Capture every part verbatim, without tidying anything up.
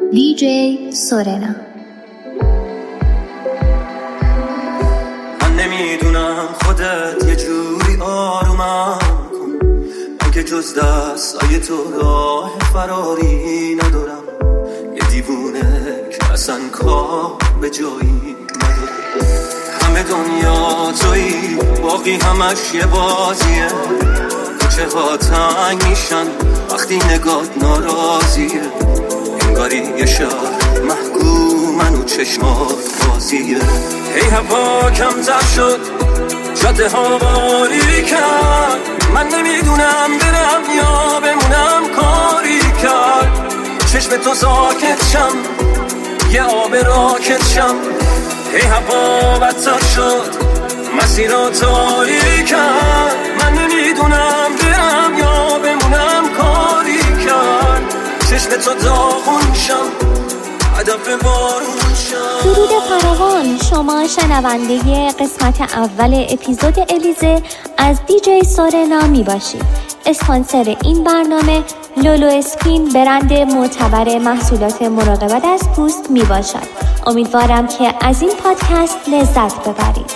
دیجی سورنا. من نمیدونم خودت یه جوری آرومم کن، من که جز دستای تو راه فراری ندارم، یه دیوونه که اصلا کار به جایی نداره. همه دنیا تویی، باقی همش یه بازیه، کوچه ها تنگ میشن وقتی نگات ناراضیه، انگاری یه شهر محکومن و چشمات بازیه. هی هوا کمتر شد، جاده ها باری کرد، من نمیدونم برم یا بمونم کاری کرد. چشم تو ساکت شم، یه آب راکت شم. هی هوا بدتر شد، مسیرها تاری کرد، من نمیدونم برم یا بمونم کاری کرد. چشم تو داغون شم، هدف بارون شم. درود فراوان، شما شنونده قسمت اول اپیزود الیزه از دیجی سورنا می باشید. اسپانسر این برنامه لولو اسکین، برند معتبر محصولات مراقبت از پوست می باشد. امیدوارم که از این پادکست لذت ببرید.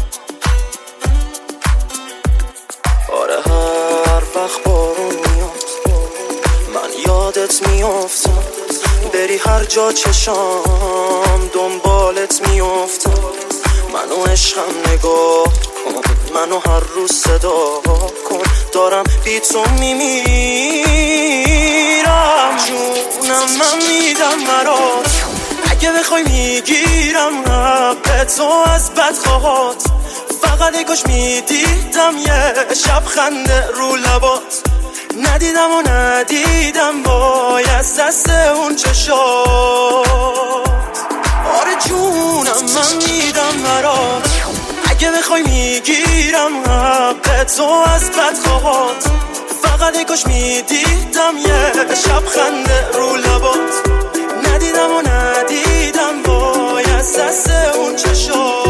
آره هر وقت بارون میاد من یادت میافتم، بری هر جا چشام دنبالت میافتم. منو عشقم نگاه کن، منو هر روز صدا کن، دارم بی تو میمیرم. جونم من میدم برات، اگه بخوای میگیرم حق تو از بدخواهات. فقط یکاش میدیدم یه شب خنده رو لبات، ندیدم و ندیدم بای از دست اون چشات. آره جونم من میدم برات، اگه بخوای میگیرم حق تو از بدخواهات. فقط یکاش میدیدم یه شب خنده رو لبات، ندیدم و ندیدم بای از دست اون چشات.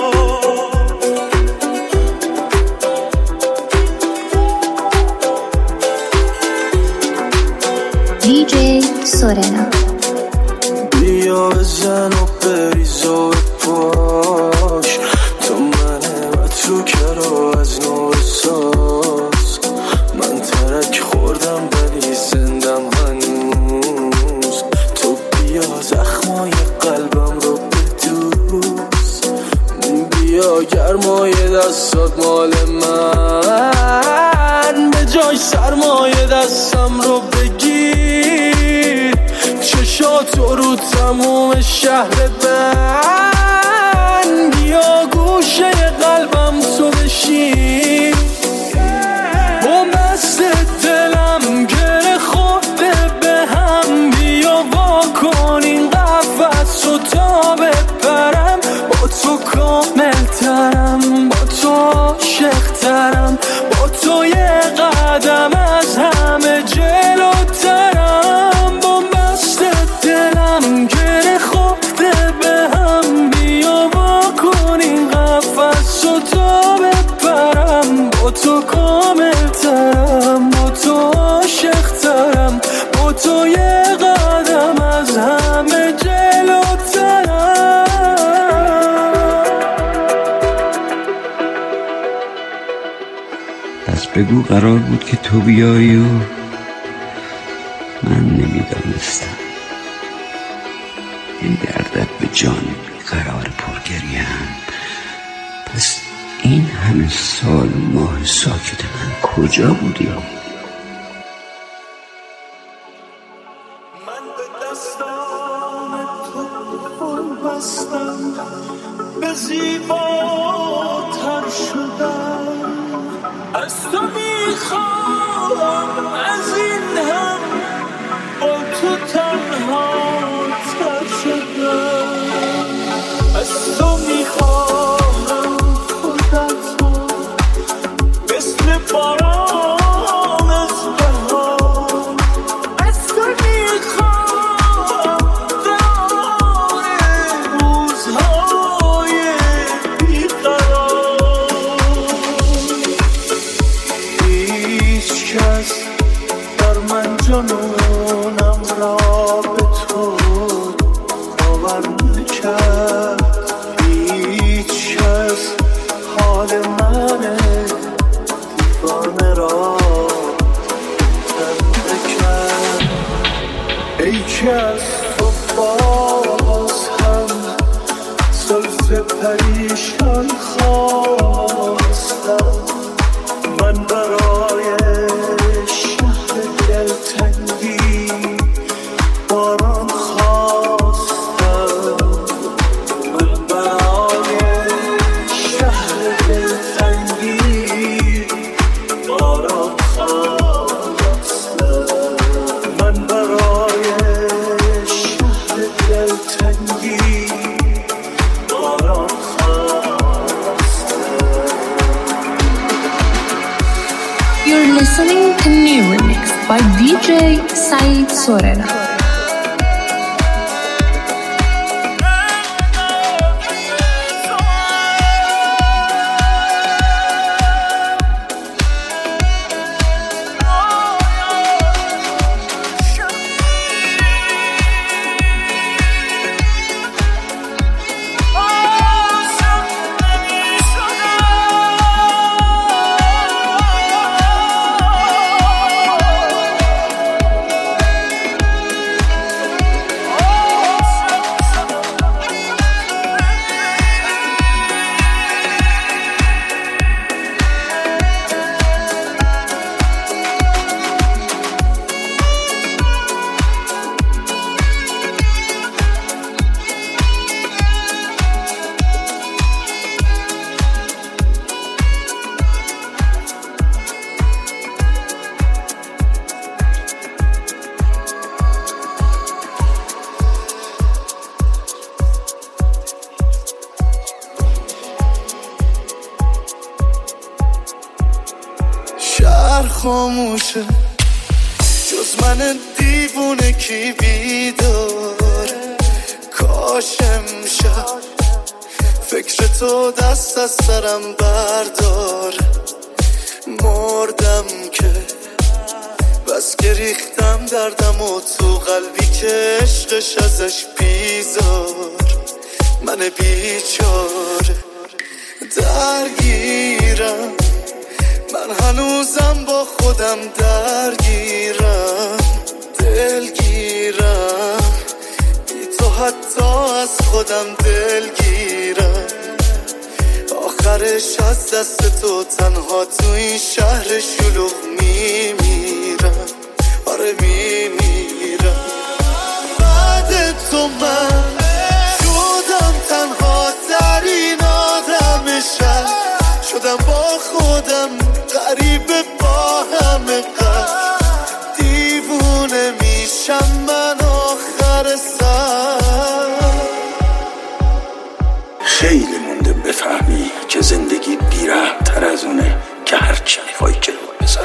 دیجی سورنا. بیا بزن و بریز و بپاش، تو منه و تو کرا از نور ساز. من ترک خوردم ولی زندم هنوز، تو بیا زخمای قلبم رو بدوز. بیا گرمای دستات مال من، به جای سرمایه دستم رو بگیر. چشاتو رو تموم شهر بند، بیا گوشه قلبم تو بشین. با مست دلم گره خورده به هم، بیا وا کن این قفس رو تا بپرم. با تو کامل ترم، با تو عاشق ترم، با تو یه قدم از همه جلوترم. با مست دلم گره خورده به هم، بیا وا کن این قفس رو تا بپرم. با تو کامل ترم، با تو عاشق ترم، با تو یه قدم از همه جلوترم. پس بگو قرار بود که تو بیایی و من نمیدانستم. این دردت به جان قرار پرگریم. پس این همه سال ماه ساکت من کجا بودی؟ من به دستان تو خون بستم، به زیباتر شدم. از تو میخوام از این هم با تو تنها تر شدم. از تو میخوام خودت رو مثل باران از بهار. از تو میخوام دران روزهای بیقرار. هیچ کس در من جنونم را به تو خانه را زنده کرد. ای که از تو باز هم زلف پریشان خواستم، من برای شهر دلتنگی باران خواستم، من برای شهر دلتنگی باران خواستم، من برای شهر دلتنگی باران خواستم. You're listening to New Remix by D J Said Sorena. خاموشه جز من دیوونه کی بیدار، کاش امشب فکر تو دست از سرم بردار. مردم که بس که ریختم دردم و تو قلبی که عشقش ازش بیزار. من بیچاره درگیرم، من هنوزم با خودم درگیرم، دلگیرم بی تو حتی از خودم دلگیرم. آخرش از دست تو تنها تو این شهر شلوغ میمیرم، آره میمیرم. بعد تو من شدم تنها در این آدم شهر، شدم با خودم غریبه با همه قدر، دیوونه میشم من آخر سر. خیلی مونده بفهمی که زندگی بی‌رحم تر از اونه که هرچی میخوای جلو بذاره.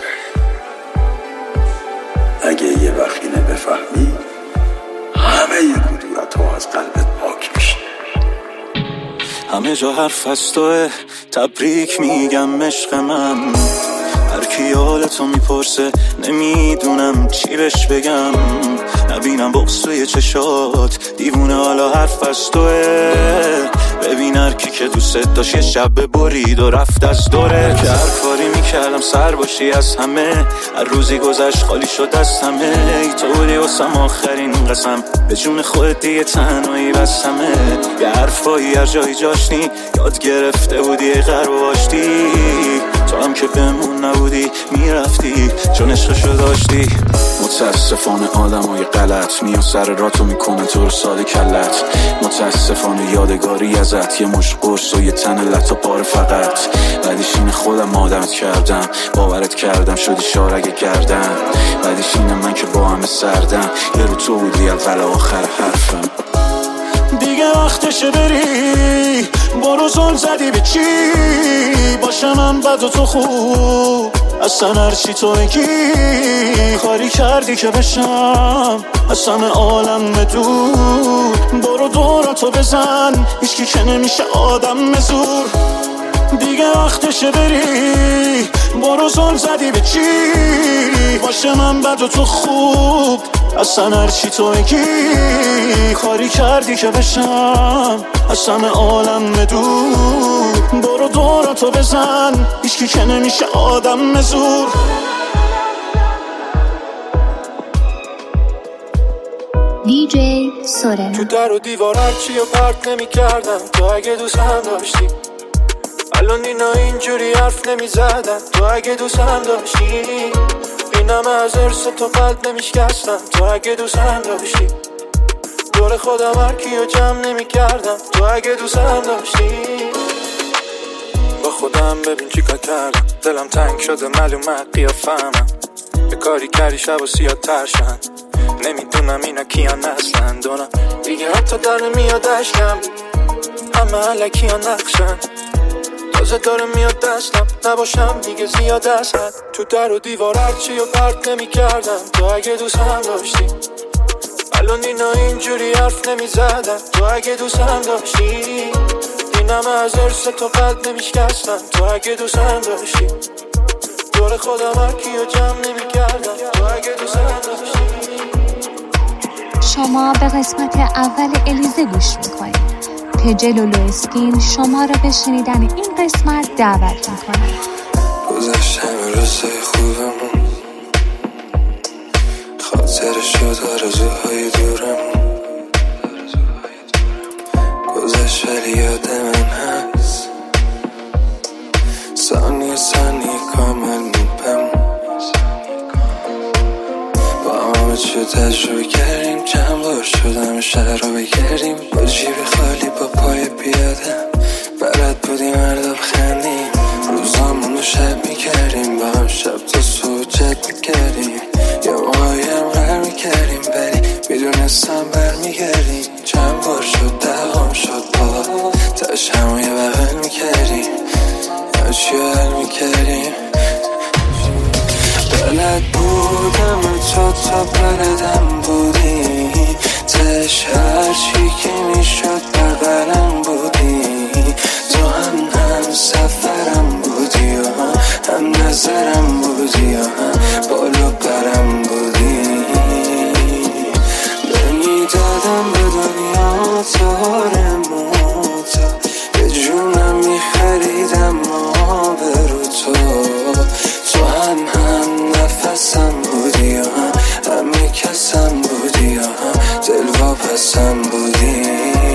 اگه یه وقت اینه بفهمی همه ی کدورت ها از قلبت پاک میشه. همه جا حرف از توه، تبریک میگم عشق من. هر کی حالتو میپرسه نمیدونم چی بهش بگم، نبینم بغض توی چشات دیوونه حالا حرف از توه. ببین هر کی که دوست داشت یه شب برید و رفت از دوره، که هر کاری میکردم سر باشی از همه، هر روزی گذشت خالی شد از همه. ای تو بودی واسم آخرین قسم، به جون خودت دیگه تنهایی بس همه. یه حرفایی هر جایی جاشتی یاد گرفته بودی غرب و باشتی، تو هم که بمون نبودی میرفتی چون عشقشو داشتی. متاسفانه آدم های غلط میان سر راتو میکنه تو رو ساده کلت. متاسفانه یادگاری ازت یه مش قرص و یه تن لطا پاره فقط. بعدش اینه خودم آدمت کردم، باورت کردم شدی شارگ گردم. بعدش اینه من که با همه سردم، یه رو تو بودی اول آخر حرفم. دیگه وقتشه بری، برو زل زدی به چی؟ باشه من بد و تو خوب، اصلا هرچی تو بگی. کاری کردی که بشم از همه عالم بدور، برو دوراتو بزن هیچکی که نمیشه آدم مزور. دیگه وقتشه بری، برو زل زدی به چی؟ باشه من بد و تو خوب، اصلا هرچی تو میگی کاری کردی که بشم از همه عالم دور. برو دوراتو بزن هیچکی که نمیشه آدم زور. دی جی سورنا. تو در و دیوار هرچی و پرت نمی کردم تو اگه دوست هم داشتی. الان اینا اینجوری حرف نمی زدن تو اگه دوست هم داشتی. اینم از ارس تو قلب نمی شکستم تو اگه دوست هم داشتی. دور خودم هرکی رو جمع نمی کردم تو اگه دوست هم داشتی. با خودم ببین چی کار کردم دلم تنگ شده معلومه قیافه‌ام یه کاری کردی شب و سیاه ترشن. نمیدونم اینا کیان اصلا دونم دیگه حتی در نمیاد اشکم همه علکیان نقشن. تازه داره میاد دستم نباشم دیگه زیاد از حد. تو در و دیوار هرچی و پرت نمی کردم تو اگه دوست هم داشتی. الان اینا اینجوری حرف نمی زدن تو اگه دوست هم داشتی. اینم از ارس تو قلب نمی شکستم تو اگه دوست هم داشتی. دور خودم هرکی رو جمع نمی کردم تو اگه دوست هم داشتی. شما به قسمت اول الیزه گوش میکنید. پج لولو اسکین شما را به شنیدن این قسمت دعوت میکنه. گذشتم روزای خوبمون خاطر شد آرزوهای دورمون. گذشت ولی یاد من هست ثانیه ثانیه کامل میپم. با همه چه تجربه کردیم چند بار شدم شهر رو بگردیم. با جیب خالی با پای پیاده بلد بودیم هر دو بخندیم. روزامون رو شب میکردیم با هم شب تا صبح جد میکردیم. یه ماهیم غر میکردیم ولی میدونستم برمیگردیم. چند بار شد دقام شد با تاش همو یه بغل میکردیم یا چی حل میکردیم. بلد بودم تو تا بلدم بودی تش هرچی که میشد بغلم بودی. تو هم هم سفرم بودی و هم هم نظرم بودی و هم بالو برم بودی. نمیدادم به دنیا تارمون تا به جونم میخریدم ما برو تو. تو هم هم نفسم بودی و هم همه کسم بودی و هم دل واپسم بودی.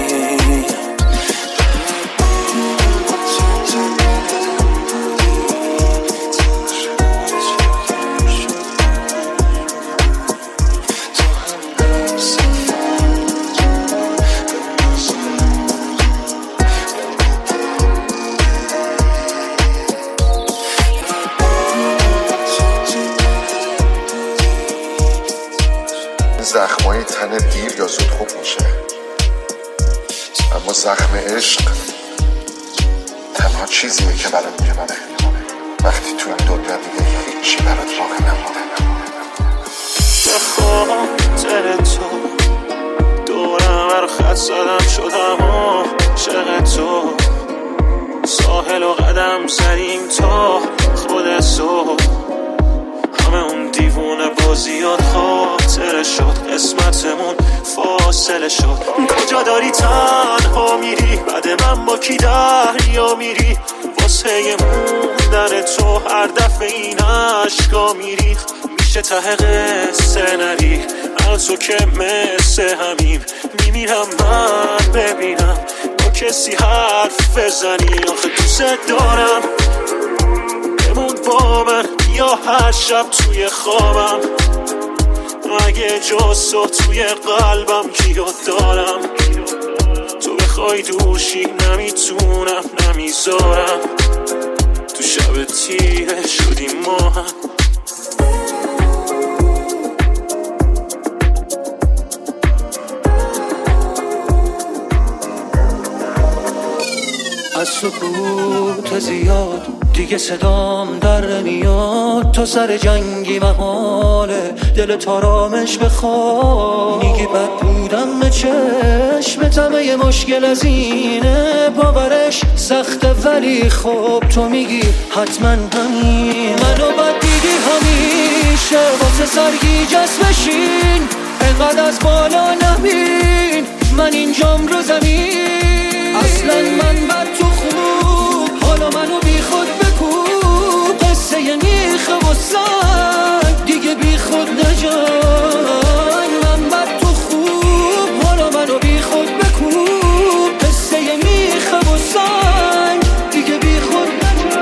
زخمای تن دیر یا زود خوب میشه اما زخم عشق تنها چیزیه که برات میمونه وقتی تو این دنیا دیگه هیچی برات باقی نمونه. به خاطر تو دورم بر خط زدم شدم عاشق تو. ساحل و قدم زدیم تا خود صبح. همه اون دیوونه بازیات خاطره شد قسمتمون فاصله شد. کجا داری تنها میری بعد من با کی دریا میری. واسه موندن تو هر دفعه این عشقا میری. میشه ته قصه نری از تو که مثل همین میمیرم من ببینم با کسی حرف بزنی. آخه دوست دارم بمون با من یا هر شب توی خوابم. اگه جز تو توی قلبم کیو دارم. تو بخوای دوشی نمیتونم نمیذارم. تو شب تیره شدیم ما هم. از سکوت زیاد دیگه صدام در نمیاد. تو سر جنگی محاله دل تارامش بخواد. میگی بد بودم به چشمتم یه مشکل از اینه. باورش سخته ولی خب تو میگی حتما همین. منو بد دیدی همیشه واسه سرگیجه بشین. من اینجام رو زمین. اصلا من بر تو خوب، حالا منو بی خود بکوب. قصه یه میخه و سنگ دیگه بی خود نجای. من بر تو خوب، حالا منو بی خود بکوب. قصه یه میخه و سنگ دیگه بی خود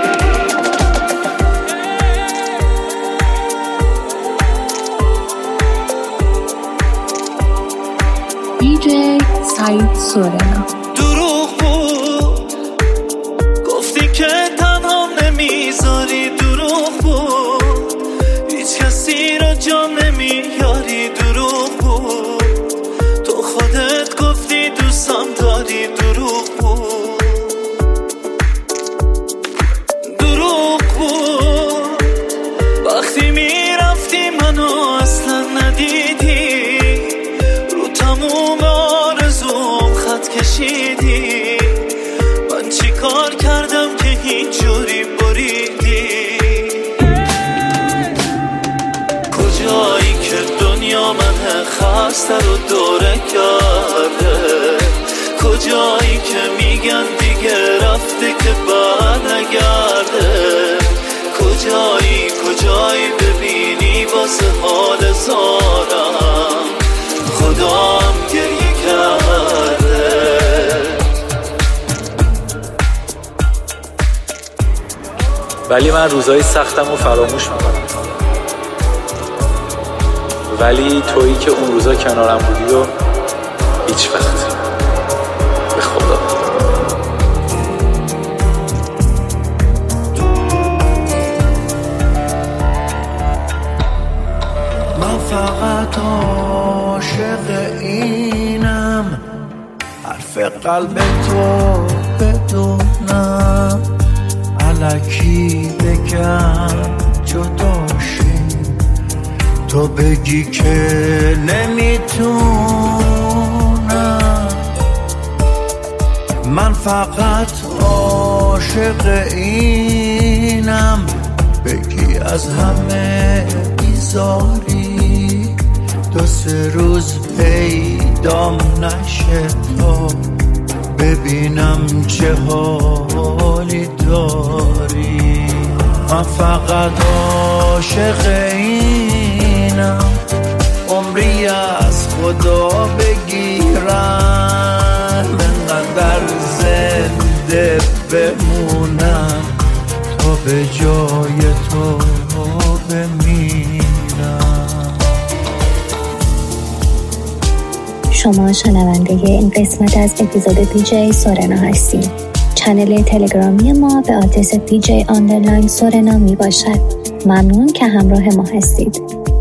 دی جی سعید سورنا. دروغ بود گفتی که تنها نمیذاری، دروغ بود هیچ کسی را جا نمیاری، دروغ بود تو خودت گفتی دوستم داری، دروغ بود دروغ بود وقتی میرفتی منو اصلا ندیدی، رو تموم آرزوم خط کشیدی. من چی کار کردم که اینجوری بریدی؟ کجایی که دنیا من خسته رو دوره کرده؟ کجایی که میگن دیگه رفته که بعد نگرده؟ کجایی کجایی ببینی واسه حال زارم خدام گریه کرده. ولی من روزهای سختم رو فراموش میکنم، ولی تویی که اون روزا کنارم بودی و هیچ وقت به خدا. من فقط عاشق اینم، حرف قلب تو بدونم، الکی بگم جداشیم، تو بگی که نمیتونم. من فقط عاشق اینم، بگی از همه بیزاری، دو سه روز پیدام نشه تا ببینم چه حالی داری. من فقط عاشق اینم، عمری از خدا بگیرم، انقدر زنده بمونم تا به جای تو بمیرم. شما شنونده این قسمت از اپیزود دی جی سورنا هستید. چنل تلگرامی ما به آدرس دی جی آندرلاین سورنا می باشد. ممنون که همراه ما هستید.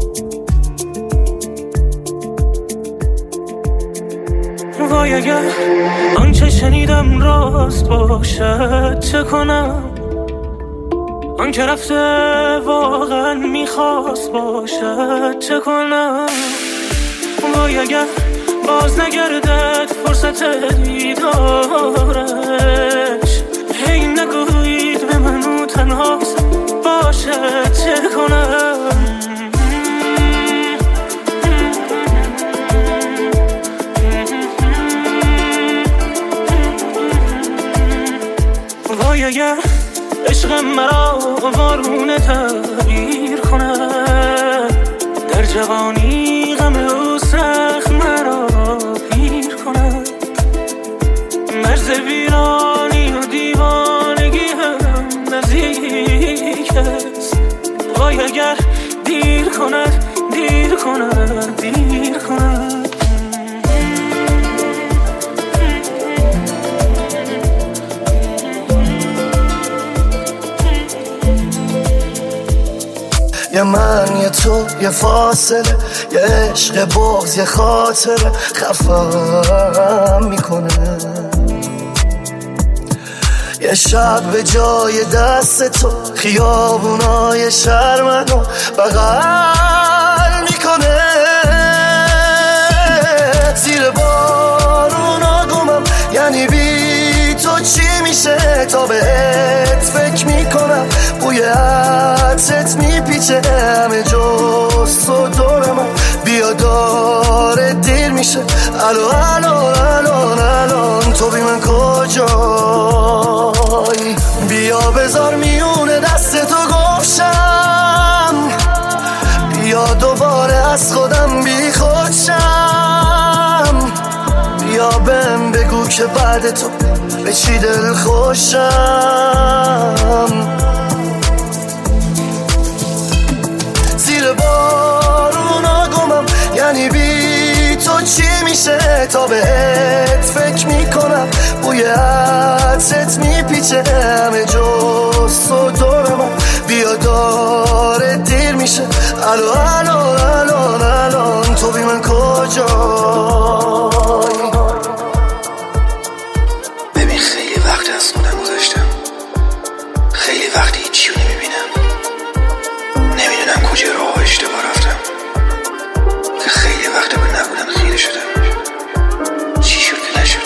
وای اگر آنچه شنیدم راست باشد چه کنم؟ آن که رفته واقعا میخواست باشد چه کنم؟ وای اگر باز نگردد فرصت دیدارش، هی نگویید به منو تنها باشد چه کنم؟ وای اگر عشق مرا وارونه تغییر کند، در جوانی غم او سخت مرا پیر کند، مرز ویرانی و دیوانگی هم نزدیک است. وای اگر دیر کند دیر کند دیر کند. یه من یه تو یه فاصله، یه عشق بغض یه خاطره خفم میکنه. یه شب به جای دست تو خیابونای شهر منو بغل میکنه. زیر بارونا گمم، یعنی بی تو چی میشه؟ تا بهت فکر میکنم، بوی عطرت میپیچه همه جز تو دورم. بیا داره دیر میشه، الو الو الو تو بی من کجایی؟ بیا بذار میونه دست تو گفشم، بیا دوباره از خودم بی خودشم، بیا بهم بگو که بعد تو به چی دل خوشم. زیر بارونا گمم، یعنی بی تو چی میشه؟ تا بهت فکر میکنم، بوی عطرت میپیچه همه جز تو دور من. بیا داره دیر میشه، الان الان الان الان تو بی من کجایی؟ ببین خیلی وقت از خودم گذاشتم، خیلی وقت هیچیو نمیبینم، نمیدونم کجا راه اشتباه رفتم، که خیلی وقت به نبودن خیره شدم. چی شد که نشد؟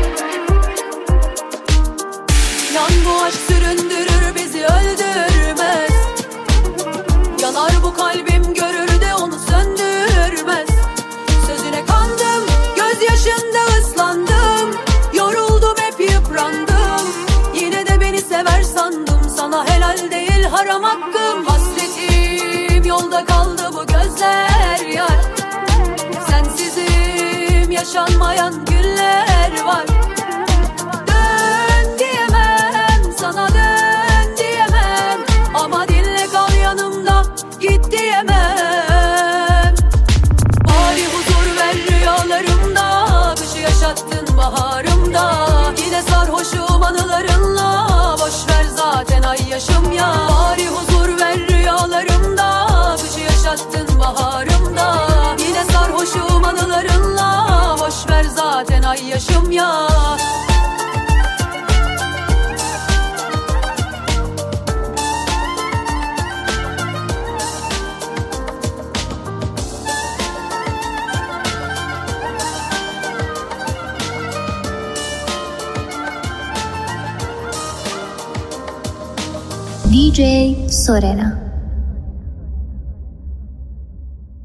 Yan bu aşk süründürür bizi öldürmez, yanar bu kalbim görür de onu söndürmez. Sözüne kandım, gözyaşında ıslandım, yoruldum hep yıprandım. Yine de beni sever sandım, sana helal değil haram hakkım. Hasretim yolda kaldı bu gözler yar, sensizim yaşanmayan günler var. Dön diyemem, sana dön diyemem, ama dinle kal yanımda, git diyemem. Bari huzur ver rüyalarımda, kışı yaşattın baharımda. Yine sarhoşum anılarınla, boş ver zaten ay yaşım ya. Bari huzur ver rüyalarımda, kışı yaşattın baharımda. Yine sarhoşum anılarınla, boş ver zaten ay yaşım ya. دی جی سورنا.